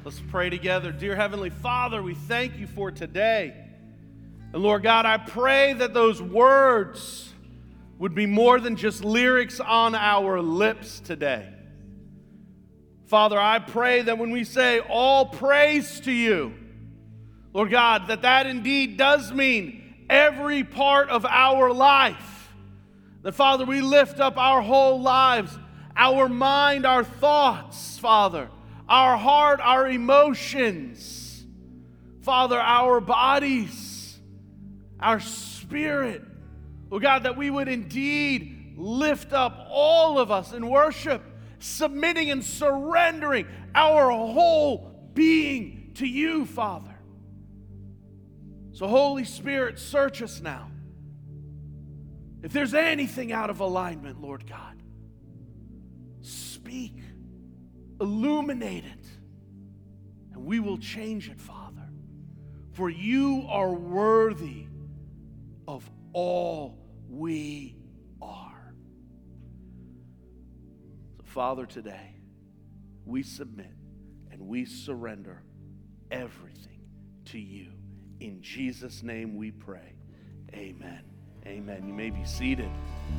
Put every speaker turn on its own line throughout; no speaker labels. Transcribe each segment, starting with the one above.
Let's pray together. Dear Heavenly Father, we thank you for today. And Lord God, I pray that those words would be more than just lyrics on our lips today. Father, I pray that when we say all praise to you, Lord God, that indeed does mean every part of our life. That, Father, we lift up our whole lives, our mind, our thoughts, Father, our heart, our emotions, Father, our bodies, our spirit. Lord God, that we would indeed lift up all of us in worship, submitting and surrendering our whole being to you, Father. So, Holy Spirit, search us now. If there's anything out of alignment, Lord God, speak, illuminate it, and we will change it, Father. For you are worthy of all we are. So, Father, today, we submit and we surrender everything to you. In Jesus' name we pray. Amen. Amen. You may be seated.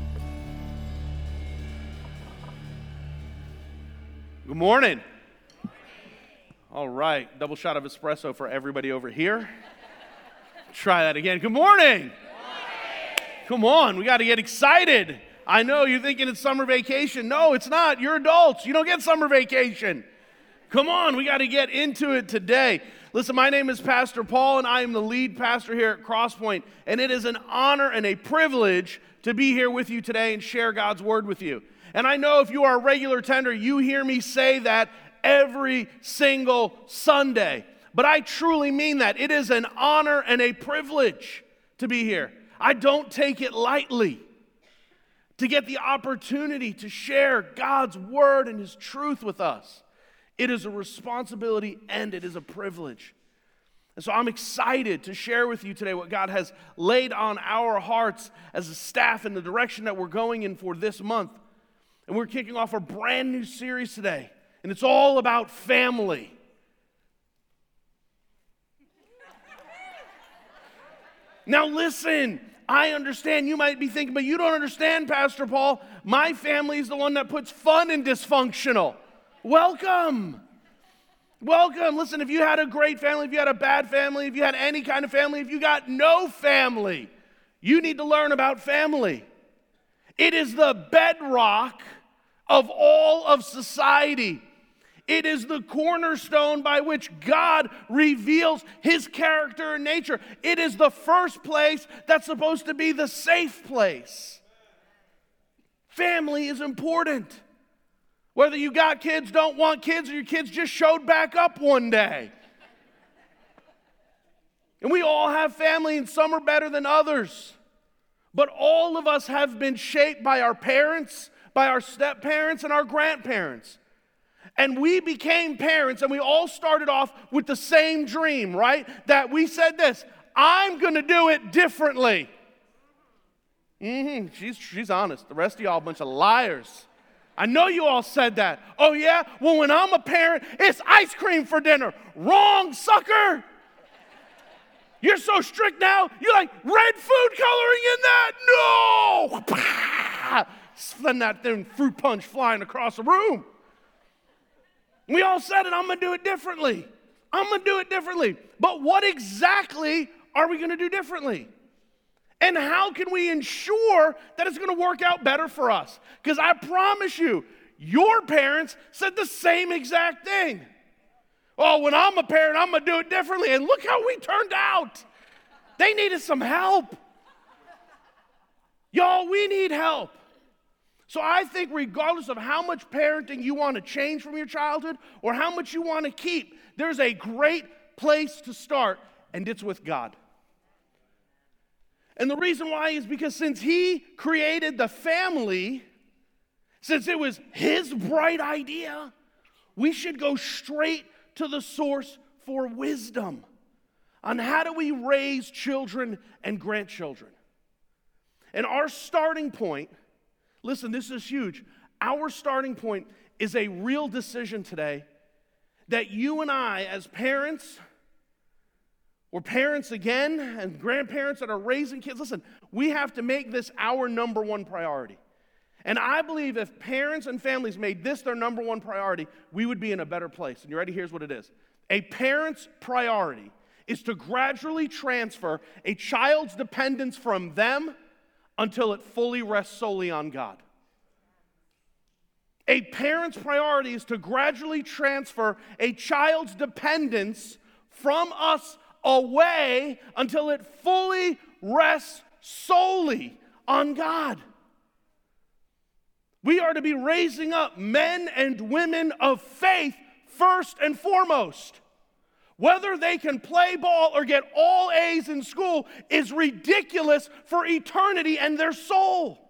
Good morning. All right. Double shot of espresso for everybody over here. Try that again. Good morning. Come on. We got to get excited. I know you're thinking it's summer vacation. No, it's not. You're adults. You don't get summer vacation. Come on. We got to get into it today. Listen, my name is Pastor Paul, and I am the lead pastor here at Crosspoint, and it is an honor and a privilege to be here with you today and share God's word with you. And I know if you are a regular attender, you hear me say that every single Sunday. But I truly mean that. It is an honor and a privilege to be here. I don't take it lightly to get the opportunity to share God's word and his truth with us. It is a responsibility and it is a privilege. And so I'm excited to share with you today what God has laid on our hearts as a staff in the direction that we're going in for this month. And we're kicking off a brand new series today. And it's all about family. Now listen, I understand you might be thinking, but you don't understand, Pastor Paul. My family is the one that puts fun in dysfunctional. Welcome. Welcome. Listen, if you had a great family, if you had a bad family, if you had any kind of family, if you got no family, you need to learn about family. It is the bedrock of all of society. It is the cornerstone by which God reveals his character and nature. It is the first place that's supposed to be the safe place. Family is important. Whether you got kids, don't want kids, or your kids just showed back up one day. And we all have family, and some are better than others. But all of us have been shaped by our parents, by our step-parents, and our grandparents. And we became parents, and we all started off with the same dream, right? That we said this, I'm going to do it differently. She's honest. The rest of y'all a bunch of liars. I know you all said that. Oh, yeah? Well, when I'm a parent, it's ice cream for dinner. Wrong, sucker. You're so strict now, you like red food coloring in that? No! Send that thing fruit punch flying across the room. We all said it, I'm going to do it differently. I'm going to do it differently. But what exactly are we going to do differently? And how can we ensure that it's going to work out better for us? Because I promise you, your parents said the same exact thing. Oh, when I'm a parent, I'm going to do it differently. And look how we turned out. They needed some help. Y'all, we need help. So I think regardless of how much parenting you want to change from your childhood or how much you want to keep, there's a great place to start, and it's with God. And the reason why is because since he created the family, since it was his bright idea, we should go straight to the source for wisdom on how do we raise children and grandchildren. And our starting point, listen, this is huge. Our starting point is a real decision today that you and I, as parents, or parents again, and grandparents that are raising kids, listen, we have to make this our number one priority. And I believe if parents and families made this their number one priority, we would be in a better place. And you ready? Here's what it is. A parent's priority is to gradually transfer a child's dependence from them until it fully rests solely on God. A parent's priority is to gradually transfer a child's dependence from us away until it fully rests solely on God. We are to be raising up men and women of faith first and foremost. Whether they can play ball or get all A's in school is ridiculous for eternity and their soul.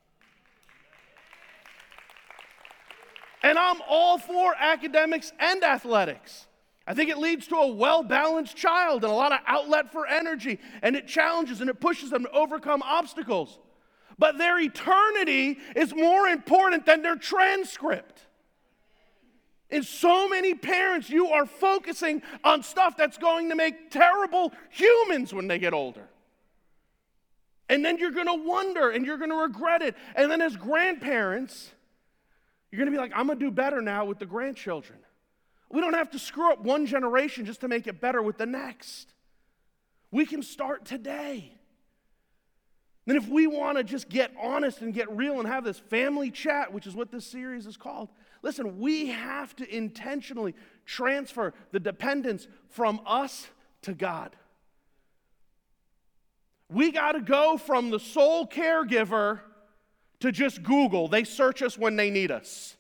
And I'm all for academics and athletics. I think it leads to a well-balanced child and a lot of outlet for energy, and it challenges and it pushes them to overcome obstacles. But their eternity is more important than their transcript. And so many parents, you are focusing on stuff that's going to make terrible humans when they get older. And then you're going to wonder and you're going to regret it. And then as grandparents, you're going to be like, I'm going to do better now with the grandchildren. We don't have to screw up one generation just to make it better with the next. We can start today. And if we want to just get honest and get real and have this family chat, which is what this series is called, listen, we have to intentionally transfer the dependence from us to God. We got to go from the sole caregiver to just Google. They search us when they need us.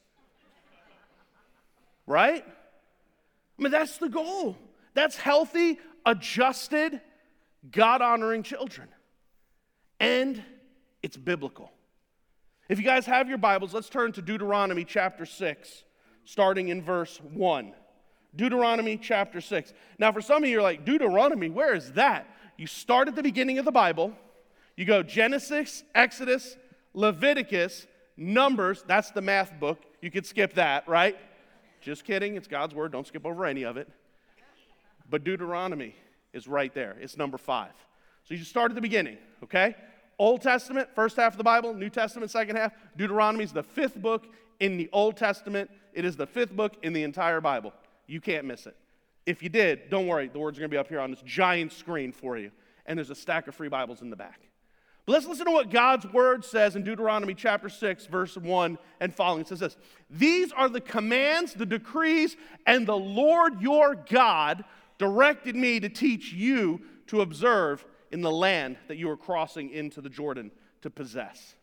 Right? I mean, that's the goal. That's healthy, adjusted, God-honoring children. And it's biblical. If you guys have your Bibles, let's turn to Deuteronomy chapter 6, starting in verse 1. Deuteronomy chapter 6. Now, for some of you, you're like, Deuteronomy, where is that? You start at the beginning of the Bible. You go Genesis, Exodus, Leviticus, Numbers. That's the math book. You could skip that, right? Just kidding. It's God's word. Don't skip over any of it. But Deuteronomy is right there. It's number 5. So you just start at the beginning, okay? Old Testament, first half of the Bible. New Testament, second half. Deuteronomy is the 5th book in the Old Testament. It is the 5th book in the entire Bible. You can't miss it. If you did, don't worry. The words are going to be up here on this giant screen for you. And there's a stack of free Bibles in the back. But let's listen to what God's word says in Deuteronomy chapter 6, verse 1 and following. It says this: These are the commands, the decrees, and the Lord your God directed me to teach you to observe in the land that you are crossing into the Jordan to possess.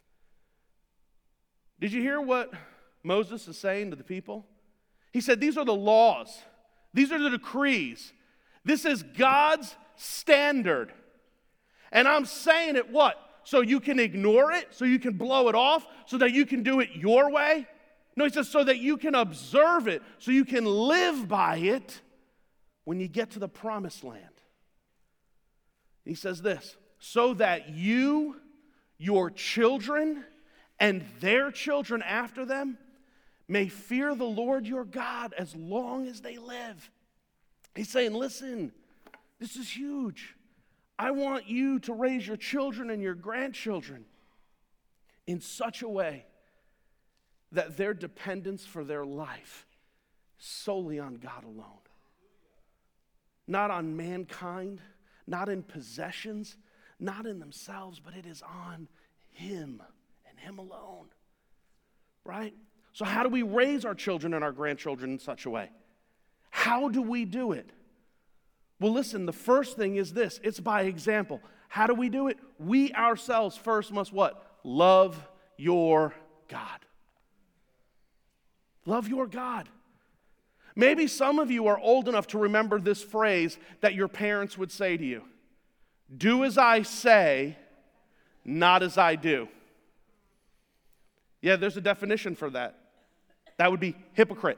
Did you hear what Moses is saying to the people? He said, these are the laws. These are the decrees. This is God's standard. And I'm saying it what? So you can ignore it? So you can blow it off? So that you can do it your way? No, he says so that you can observe it, so you can live by it when you get to the promised land. He says this, so that you, your children, and their children after them may fear the Lord your God as long as they live. He's saying, listen, this is huge. I want you to raise your children and your grandchildren in such a way that their dependence for their life is solely on God alone. Not on mankind, not in possessions, not in themselves, but it is on Him and Him alone. Right? So how do we raise our children and our grandchildren in such a way? How do we do it? Well, listen, the first thing is this. It's by example. How do we do it? We ourselves first must what? Love your God. Love your God. Maybe some of you are old enough to remember this phrase that your parents would say to you. Do as I say, not as I do. Yeah, there's a definition for that. That would be hypocrite.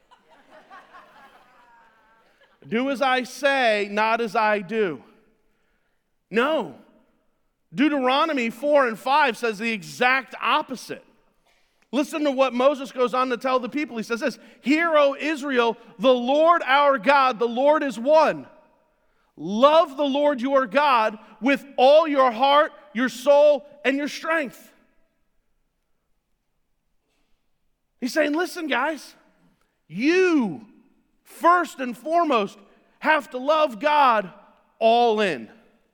Do as I say, not as I do. No. Deuteronomy 4 and 5 says the exact opposite. Listen to what Moses goes on to tell the people. He says this, "Hear, O Israel, the Lord our God, the Lord is one. Love the Lord your God with all your heart, your soul, and your strength." He's saying, listen, guys, you, first and foremost, have to love God all in.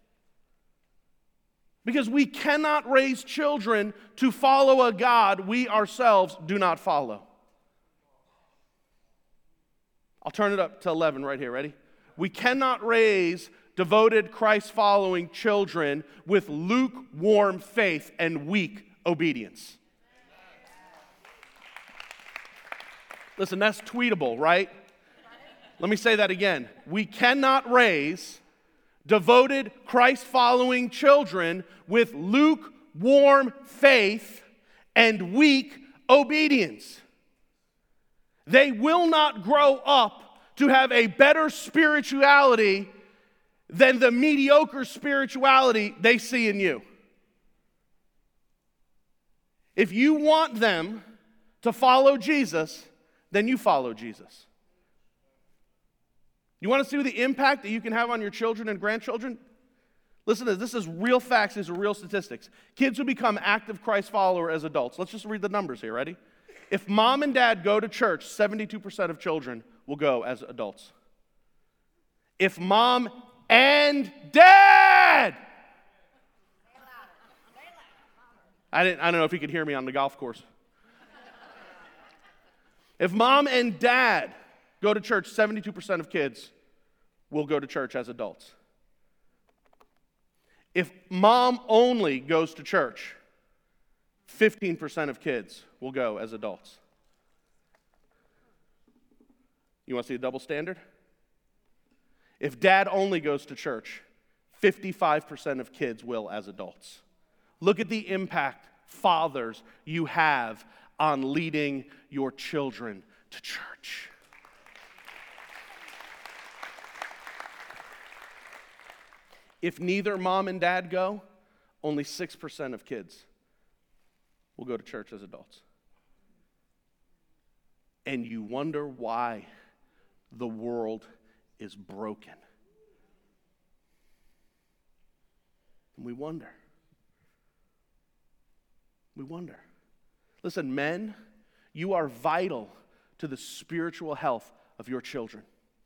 Because we cannot raise children to follow a God we ourselves do not follow. I'll turn it up to 11 right here. Ready? We cannot raise devoted Christ-following children with lukewarm faith and weak obedience. Listen, that's tweetable, right? Let me say that again. We cannot raise devoted Christ-following children with lukewarm faith and weak obedience. They will not grow up to have a better spirituality than the mediocre spirituality they see in you. If you want them to follow Jesus, then you follow Jesus. You want to see the impact that you can have on your children and grandchildren? Listen to this. This is real facts. These are real statistics. Kids who become active Christ followers as adults. Let's just read the numbers here. Ready? If mom and dad go to church, 72% of children will go as adults. If mom and dad, I don't know if you could hear me on the golf course. If mom and dad go to church, 72% of kids will go to church as adults. If mom only goes to church, 15% of kids will go as adults. You want to see a double standard? If dad only goes to church, 55% of kids will as adults. Look at the impact, fathers, you have on leading your children to church. If neither mom and dad go, only 6% of kids will go to church as adults. And you wonder why the world is broken. And we wonder. We wonder. Listen, men, you are vital to the spiritual health of your children.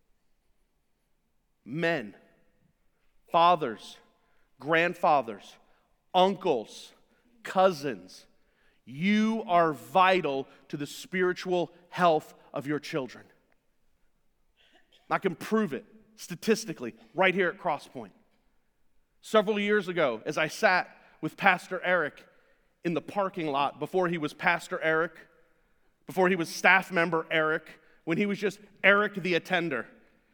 Men, fathers, grandfathers, uncles, cousins, you are vital to the spiritual health of your children. I can prove it statistically right here at Crosspoint. Several years ago, as I sat with Pastor Eric in the parking lot before he was Pastor Eric, before he was staff member Eric, when he was just Eric the attender.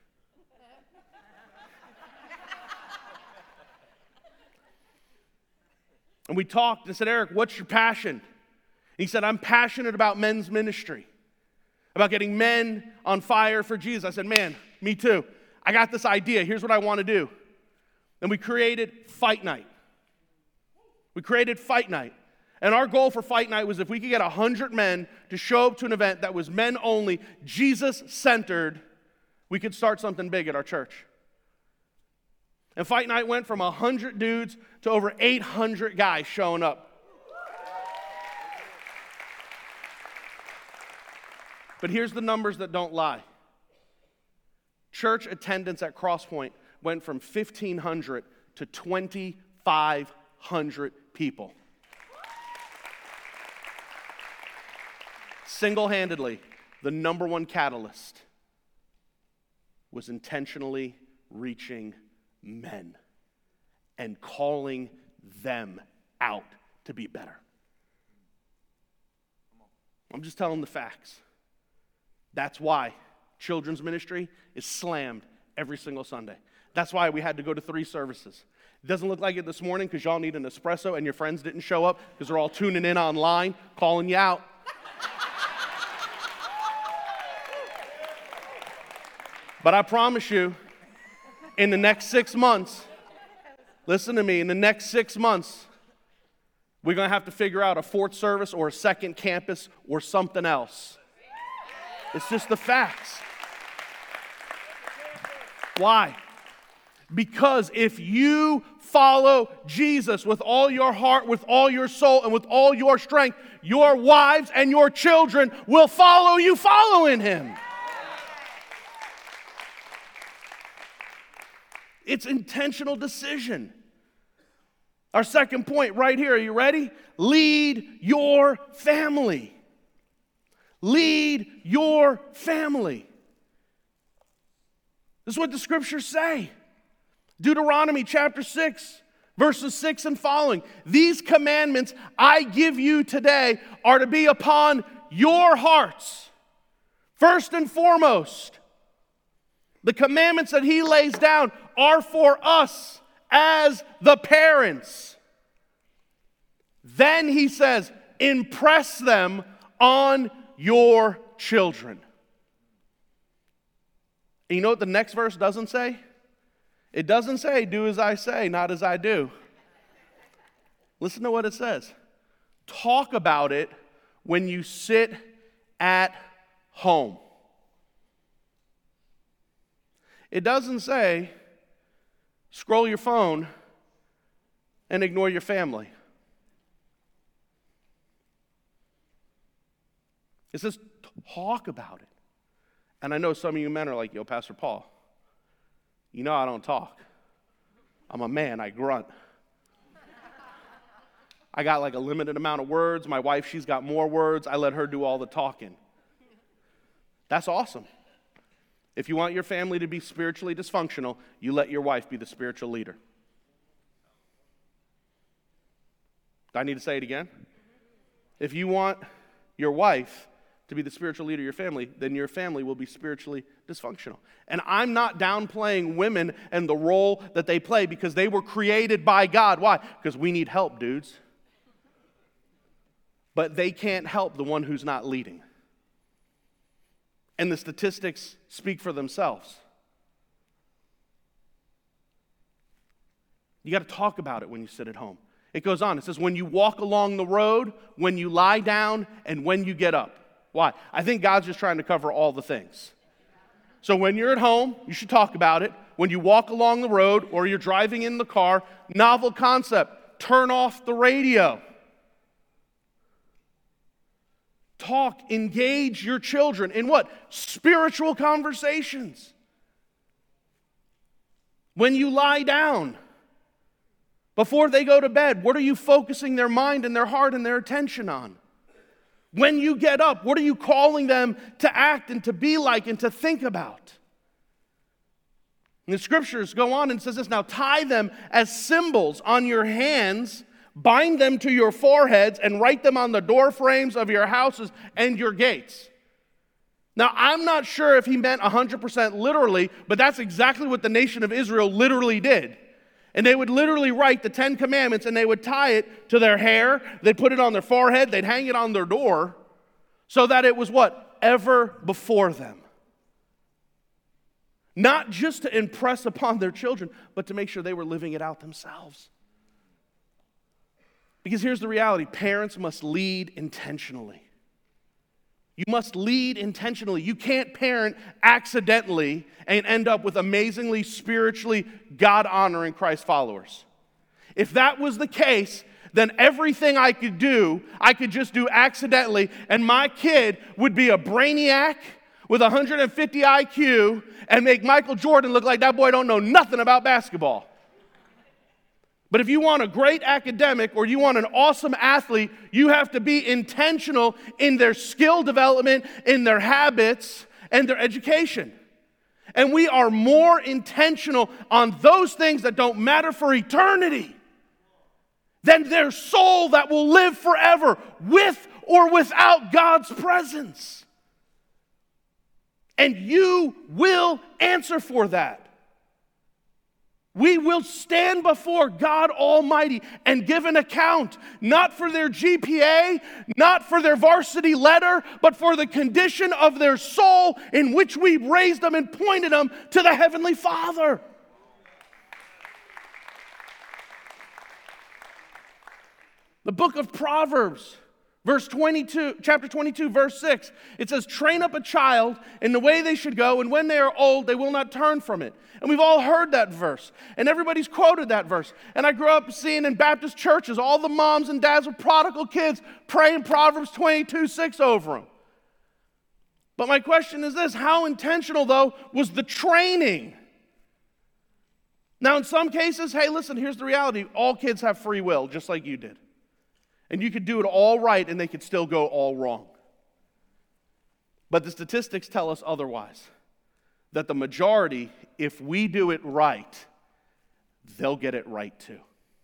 And we talked and said, "Eric, what's your passion?" And he said, "I'm passionate about men's ministry, about getting men on fire for Jesus." I said, "Man, me too. I got this idea. Here's what I want to do." And we created Fight Night. And our goal for Fight Night was if we could get 100 men to show up to an event that was men only, Jesus-centered, we could start something big at our church. And Fight Night went from 100 dudes to over 800 guys showing up. But here's the numbers that don't lie. Church attendance at Crosspoint went from 1,500 to 2,500 people. Single-handedly, the number one catalyst was intentionally reaching men and calling them out to be better. I'm just telling the facts. That's why children's ministry is slammed every single Sunday. That's why we had to go to 3 services. It doesn't look like it this morning because y'all need an espresso and your friends didn't show up because they're all tuning in online, calling you out. But I promise you, in the next 6 months, listen to me, in the next 6 months, We're going to have to figure out a fourth service or a second campus or something else. It's just the facts. Why? Because if you follow Jesus with all your heart, with all your soul, and with all your strength, your wives and your children will follow you following him. It's intentional decision. Our second point right here, are you ready? Lead your family. Lead your family. This is what the scriptures say. Deuteronomy chapter 6, verses 6 and following. These commandments I give you today are to be upon your hearts. First and foremost, the commandments that he lays down are for us as the parents. Then he says, impress them on your children. And you know what the next verse doesn't say? It doesn't say, do as I say, not as I do. Listen to what it says. Talk about it when you sit at home. It doesn't say, scroll your phone and ignore your family. It says, talk about it. And I know some of you men are like, yo, Pastor Paul, you know I don't talk. I'm a man, I grunt. I got like a limited amount of words. My wife, she's got more words. I let her do all the talking. That's awesome. If you want your family to be spiritually dysfunctional, you let your wife be the spiritual leader. Do I need to say it again? If you want your wife to be the spiritual leader of your family, then your family will be spiritually dysfunctional. And I'm not downplaying women and the role that they play because they were created by God. Why? Because we need help, dudes. But they can't help the one who's not leading. And the statistics speak for themselves. You got to talk about it when you sit at home. It goes on. It says, when you walk along the road, when you lie down, and when you get up. Why? I think God's just trying to cover all the things. So when you're at home, you should talk about it. When you walk along the road or you're driving in the car, novel concept, turn off the radio. Talk, engage your children in what? Spiritual conversations. When you lie down, before they go to bed, what are you focusing their mind and their heart and their attention on? When you get up, what are you calling them to act and to be like and to think about? And the scriptures go on and says this, now tie them as symbols on your hands, bind them to your foreheads, and write them on the door frames of your houses and your gates. Now, I'm not sure if he meant 100% literally, but that's exactly what the nation of Israel literally did. And they would literally write the 10 Commandments and they would tie it to their hair. They'd put it on their forehead. They'd hang it on their door so that it was what? Ever before them. Not just to impress upon their children, but to make sure they were living it out themselves. Because here's the reality. Parents must lead intentionally. You must lead intentionally. You can't parent accidentally and end up with amazingly, spiritually, God-honoring Christ followers. If that was the case, then everything I could do, I could just do accidentally, and my kid would be a brainiac with 150 IQ and make Michael Jordan look like that boy don't know nothing about basketball. But if you want a great academic or you want an awesome athlete, you have to be intentional in their skill development, in their habits, and their education. And we are more intentional on those things that don't matter for eternity than their soul that will live forever with or without God's presence. And you will answer for that. We will stand before God Almighty and give an account, not for their GPA, not for their varsity letter, but for the condition of their soul in which we raised them and pointed them to the Heavenly Father. The book of Proverbs, chapter 22, verse 6, it says, train up a child in the way they should go, and when they are old, they will not turn from it. And we've all heard that verse, and everybody's quoted that verse. And I grew up seeing in Baptist churches, all the moms and dads with prodigal kids praying Proverbs 22, 6 over them. But my question is this: how intentional, though, was the training? Now, in some cases, hey, listen, here's the reality. All kids have free will, just like you did. And you could do it all right, and they could still go all wrong. But the statistics tell us otherwise. That the majority, if we do it right, they'll get it right too.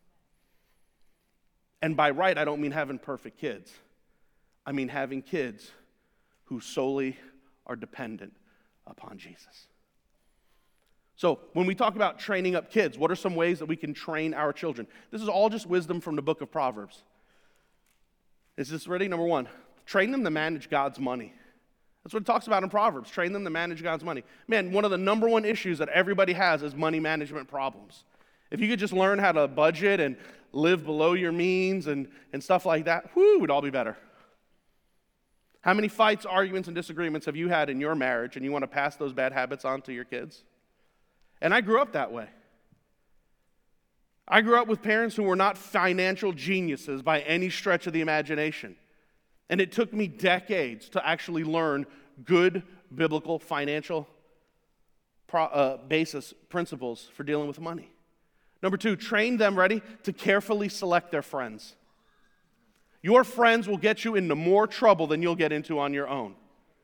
And by right, I don't mean having perfect kids. I mean having kids who solely are dependent upon Jesus. So when we talk about training up kids, what are some ways that we can train our children? This is all just wisdom from the book of Proverbs. Is this ready? Number one, train them to manage God's money. That's what it talks about in Proverbs. Train them to manage God's money. Man, one of the number one issues that everybody has is money management problems. If you could just learn how to budget and live below your means and stuff like that, we'd all be better. How many fights, arguments, and disagreements have you had in your marriage, and you want to pass those bad habits on to your kids? And I grew up that way. I grew up with parents who were not financial geniuses by any stretch of the imagination. And it took me decades to actually learn good biblical financial basis principles for dealing with money. Number two, train them, ready, to carefully select their friends. Your friends will get you into more trouble than you'll get into on your own.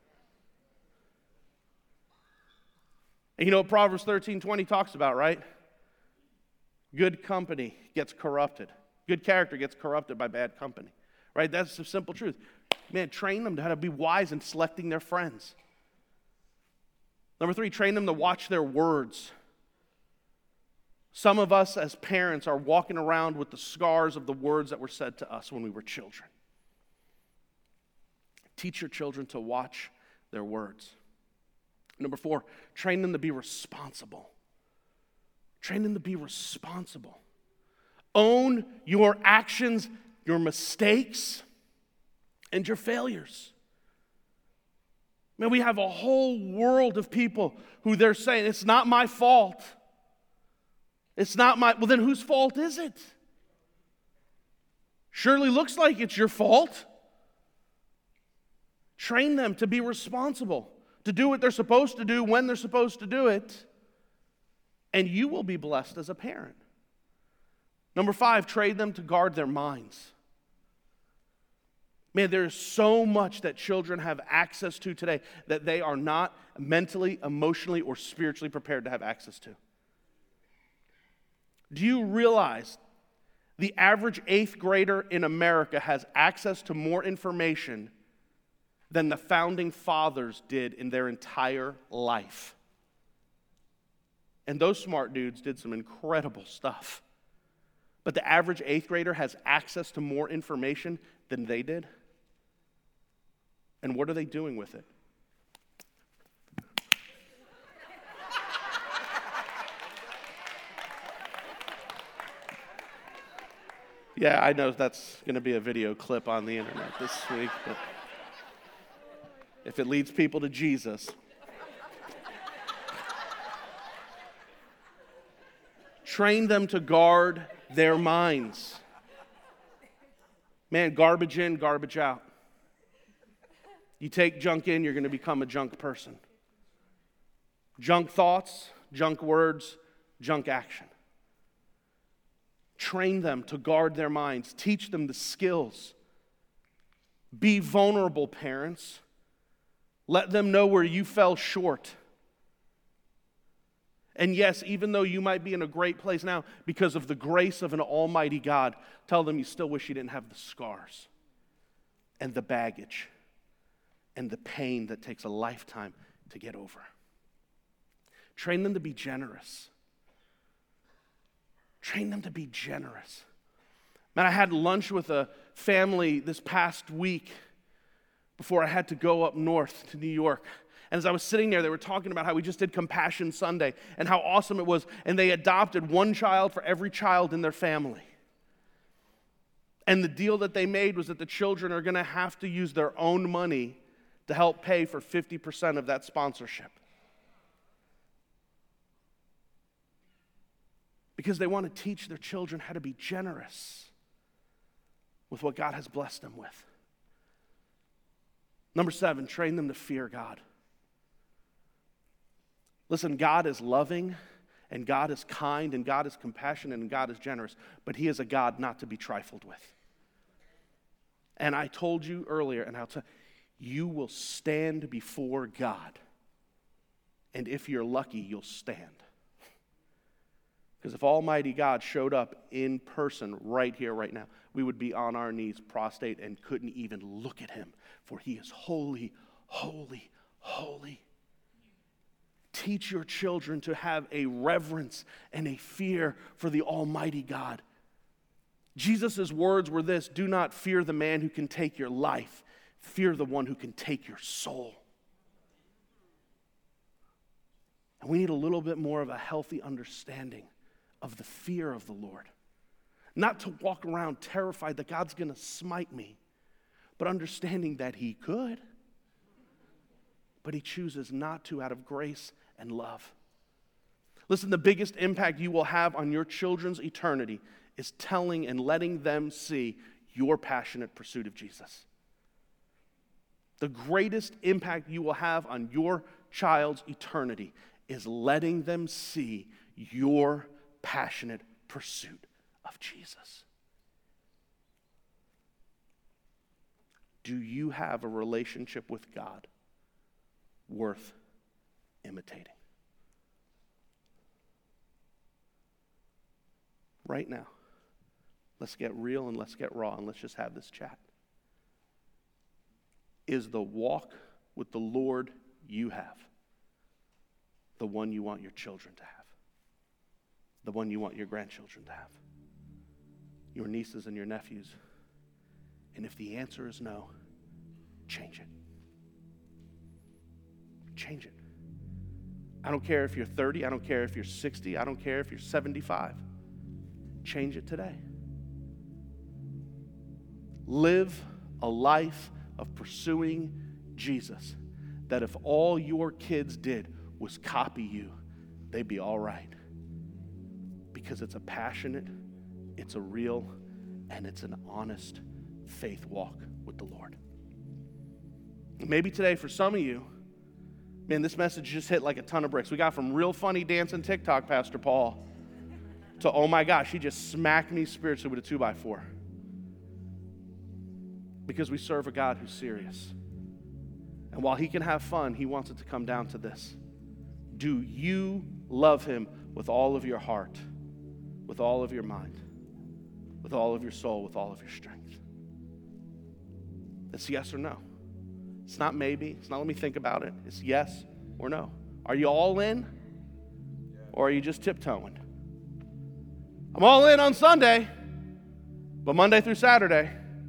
And you know what Proverbs 13:20 talks about, right? Good company gets corrupted. Good character gets corrupted by bad company. Right? That's the simple truth. Man, train them to how to be wise in selecting their friends. Number three, train them to watch their words. Some of us as parents are walking around with the scars of the words that were said to us when we were children. Teach your children to watch their words. Number four, train them to be responsible. Train them to be responsible. Own your actions, your mistakes, and your failures. Man, we have a whole world of people who they're saying, it's not my fault. It's not my, well then whose fault is it? Surely looks like it's your fault. Train them to be responsible, to do what they're supposed to do when they're supposed to do it, and you will be blessed as a parent. Number five, train them to guard their minds. Man, there's so much that children have access to today that they are not mentally, emotionally, or spiritually prepared to have access to. Do you realize the average 8th grader in America has access to more information than the founding fathers did in their entire life? And those smart dudes did some incredible stuff. But the average 8th grader has access to more information than they did. And what are they doing with it? Yeah, I know that's going to be a video clip on the internet this week, but if it leads people to Jesus. Train them to guard their minds. Man, garbage in, garbage out. You take junk in, you're going to become a junk person. Junk thoughts, junk words, junk action. Train them to guard their minds. Teach them the skills. Be vulnerable, parents. Let them know where you fell short. And yes, even though you might be in a great place now, because of the grace of an almighty God, tell them you still wish you didn't have the scars and the baggage and the pain that takes a lifetime to get over. Train them to be generous. Train them to be generous. Man, I had lunch with a family this past week before I had to go up north to New York. And as I was sitting there, they were talking about how we just did Compassion Sunday and how awesome it was. And they adopted one child for every child in their family. And the deal that they made was that the children are going to have to use their own money to help pay for 50% of that sponsorship. Because they want to teach their children how to be generous with what God has blessed them with. Number 7, train them to fear God. Listen, God is loving, and God is kind, and God is compassionate, and God is generous, but He is a God not to be trifled with. And I told you earlier, and I'll tell you, you will stand before God, and if you're lucky, you'll stand. Because if Almighty God showed up in person right here, right now, we would be on our knees, prostrate, and couldn't even look at Him, for He is holy, holy, holy. Teach your children to have a reverence and a fear for the Almighty God. Jesus' words were this: do not fear the man who can take your life, fear the one who can take your soul. And we need a little bit more of a healthy understanding of the fear of the Lord. Not to walk around terrified that God's going to smite me, but understanding that He could. But He chooses not to out of grace and love. Listen, the biggest impact you will have on your children's eternity is telling and letting them see your passionate pursuit of Jesus. The greatest impact you will have on your child's eternity is letting them see your passionate pursuit of Jesus. Do you have a relationship with God worth imitating? Right now, let's get real and let's get raw and let's just have this chat. Is the walk with the Lord you have the one you want your children to have? The one you want your grandchildren to have? Your nieces and your nephews? And if the answer is no, change it. Change it. I don't care if you're 30, I don't care if you're 60, I don't care if you're 75. Change it today. Live a life of pursuing Jesus, that if all your kids did was copy you, they'd be all right. Because it's a passionate, it's a real, and it's an honest faith walk with the Lord. Maybe today for some of you, man, this message just hit like a ton of bricks. We got from real funny dancing TikTok, Pastor Paul, to, oh my gosh, he just smacked me spiritually with a 2x4. Because we serve a God who's serious. And while He can have fun, He wants it to come down to this. Do you love Him with all of your heart, with all of your mind, with all of your soul, with all of your strength? It's yes or no. It's not maybe. It's not let me think about it. It's yes or no. Are you all in? Or are you just tiptoeing? I'm all in on Sunday, but Monday through Saturday.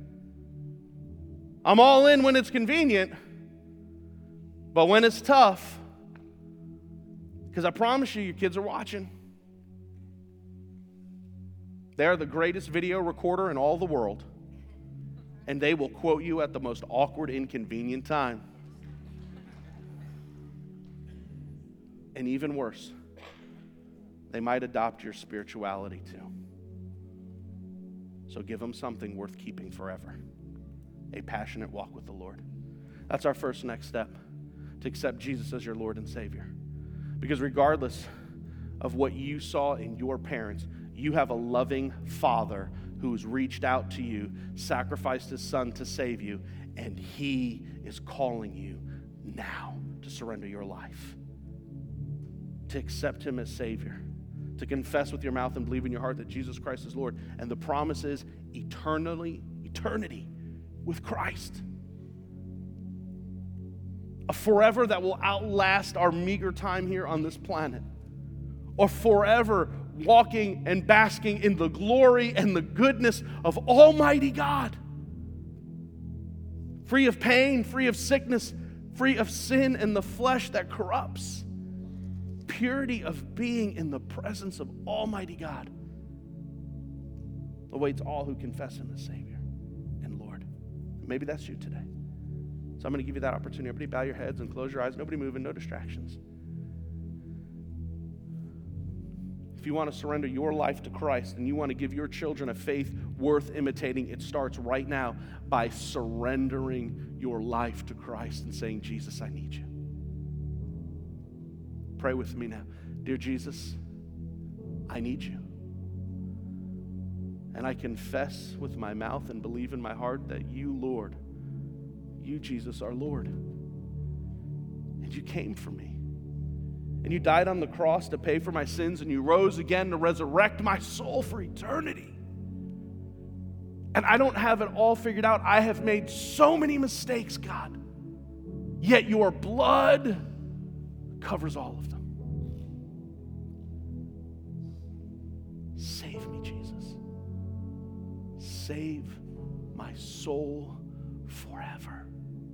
I'm all in when it's convenient, but when it's tough, because I promise you, your kids are watching. They're the greatest video recorder in all the world, and they will quote you at the most awkward, inconvenient time. And even worse, they might adopt your spirituality too. So give them something worth keeping forever. A passionate walk with the Lord. That's our first next step, to accept Jesus as your Lord and Savior. Because regardless of what you saw in your parents, you have a loving Father who's reached out to you, sacrificed His Son to save you, and He is calling you now to surrender your life, to accept Him as Savior, to confess with your mouth and believe in your heart that Jesus Christ is Lord. And the promise is eternity with Christ. A forever that will outlast our meager time here on this planet. Or forever walking and basking in the glory and the goodness of Almighty God. Free of pain, free of sickness, free of sin and the flesh that corrupts. Purity of being in the presence of Almighty God. awaits all who confess him as Savior and Lord. Maybe that's you today. So I'm going to give you that opportunity. Everybody bow your heads and close your eyes. Nobody moving, no distractions. If you want to surrender your life to Christ and you want to give your children a faith worth imitating, it starts right now by surrendering your life to Christ and saying, Jesus, I need you. Pray with me now. Dear Jesus, I need you. And I confess with my mouth and believe in my heart that you, Lord, you, Jesus, are Lord. And you came for me. And you died on the cross to pay for my sins, and you rose again to resurrect my soul for eternity. And I don't have it all figured out. I have made so many mistakes, God. Yet your blood covers all of them. Save me, Jesus. Save my soul forever.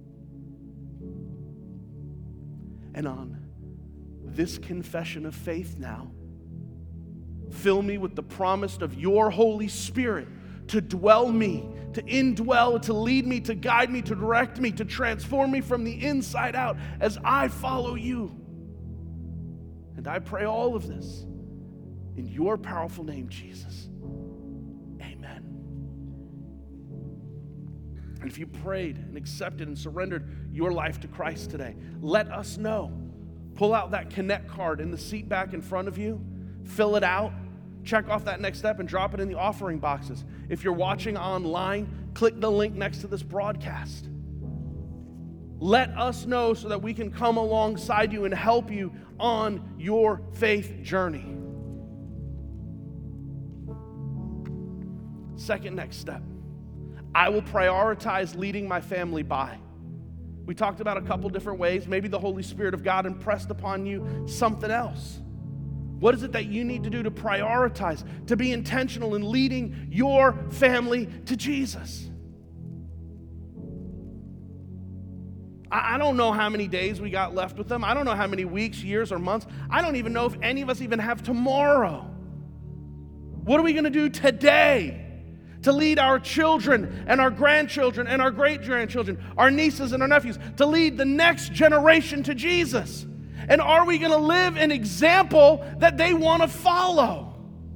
And on this confession of faith now, fill me with the promise of your Holy Spirit to dwell me, to indwell, to lead me, to guide me, to direct me, to transform me from the inside out as I follow you. And I pray all of this in your powerful name, Jesus. Amen. And if you prayed and accepted and surrendered your life to Christ today, let us know. Pull out that Connect card in the seat back in front of you. Fill it out. Check off that next step and drop it in the offering boxes. If you're watching online, click the link next to this broadcast. Let us know so that we can come alongside you and help you on your faith journey. Second next step, I will prioritize leading my family by. We talked about a couple different ways. Maybe the Holy Spirit of God impressed upon you something else. What is it that you need to do to prioritize, to be intentional in leading your family to Jesus? I don't know how many days we got left with them. I don't know how many weeks, years, or months. I don't even know if any of us even have tomorrow. What are we going to do today to lead our children and our grandchildren and our great-grandchildren, our nieces and our nephews, to lead the next generation to Jesus? And are we going to live an example that they want to follow?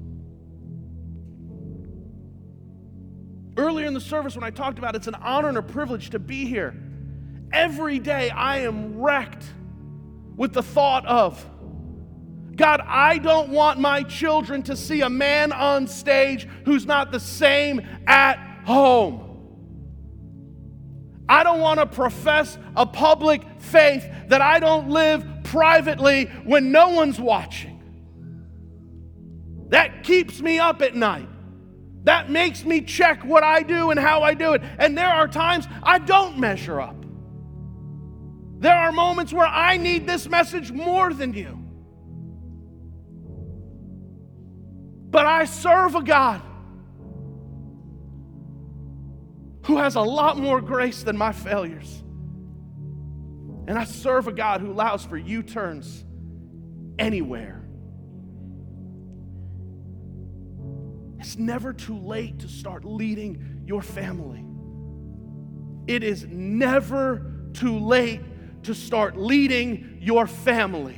Earlier in the service when I talked about it's an honor and a privilege to be here, every day I am wrecked with the thought of, God, I don't want my children to see a man on stage who's not the same at home. I don't want to profess a public faith that I don't live privately when no one's watching. That keeps me up at night. That makes me check what I do and how I do it. And there are times I don't measure up. There are moments where I need this message more than you. But I serve a God who has a lot more grace than my failures. And I serve a God who allows for U-turns anywhere. It's never too late to start leading your family. It is never too late to start leading your family.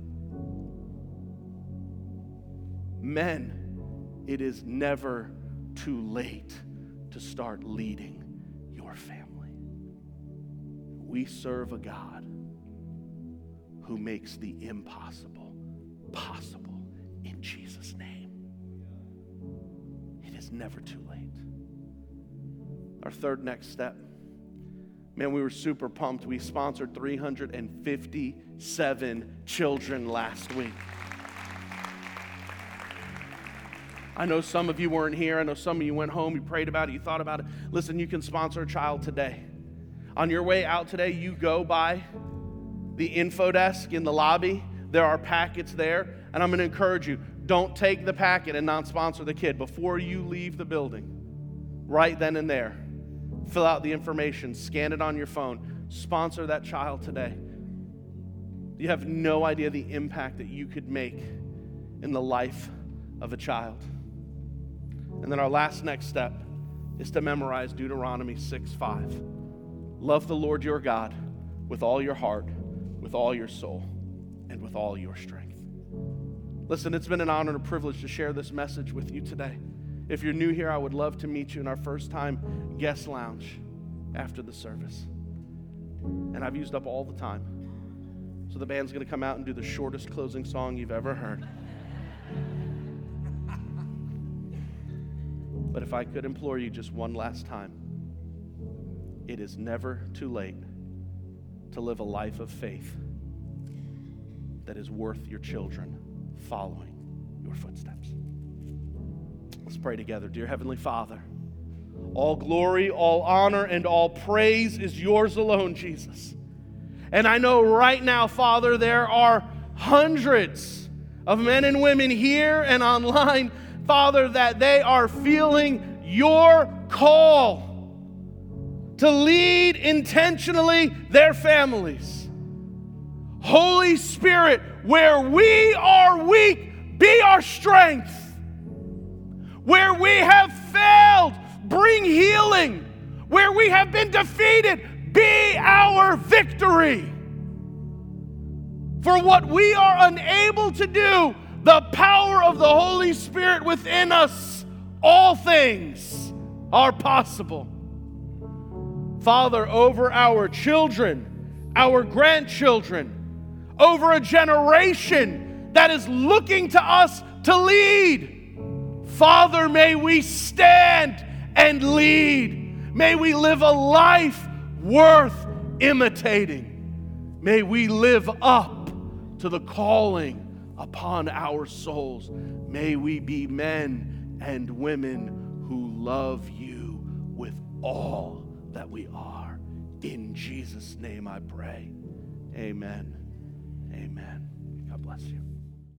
Men, it is never too late to start leading your family. We serve a God who makes the impossible possible in Jesus' name. It is never too late. Our third next step. Man, we were super pumped. We sponsored 357 children last week. I know some of you weren't here. I know some of you went home, you prayed about it, you thought about it. Listen, you can sponsor a child today. On your way out today, you go by the info desk in the lobby. There are packets there, and I'm going to encourage you, don't take the packet and not sponsor the kid. Before you leave the building, right then and there, fill out the information, scan it on your phone, sponsor that child today. You have no idea the impact that you could make in the life of a child. And then our last next step is to memorize Deuteronomy 6:5. Love the Lord your God with all your heart, with all your soul, and with all your strength. Listen, it's been an honor and a privilege to share this message with you today. If you're new here, I would love to meet you in our first time guest lounge after the service. And I've used up all the time. So the band's going to come out and do the shortest closing song you've ever heard. But if I could implore you just one last time, it is never too late to live a life of faith that is worth your children following your footsteps. Let's pray together. Dear Heavenly Father, all glory, all honor, and all praise is yours alone, Jesus. And I know right now, Father, there are hundreds of men and women here and online, Father, that they are feeling your call to lead intentionally their families. Holy Spirit, where we are weak, be our strength. Where we have failed, bring healing. Where we have been defeated, be our victory. For what we are unable to do, the power of the Holy Spirit within us, all things are possible. Father, over our children, our grandchildren, over a generation that is looking to us to lead, Father, may we stand and lead. May we live a life worth imitating. May we live up to the calling upon our souls. May we be men and women who love you with all that we are. In Jesus' name I pray. Amen.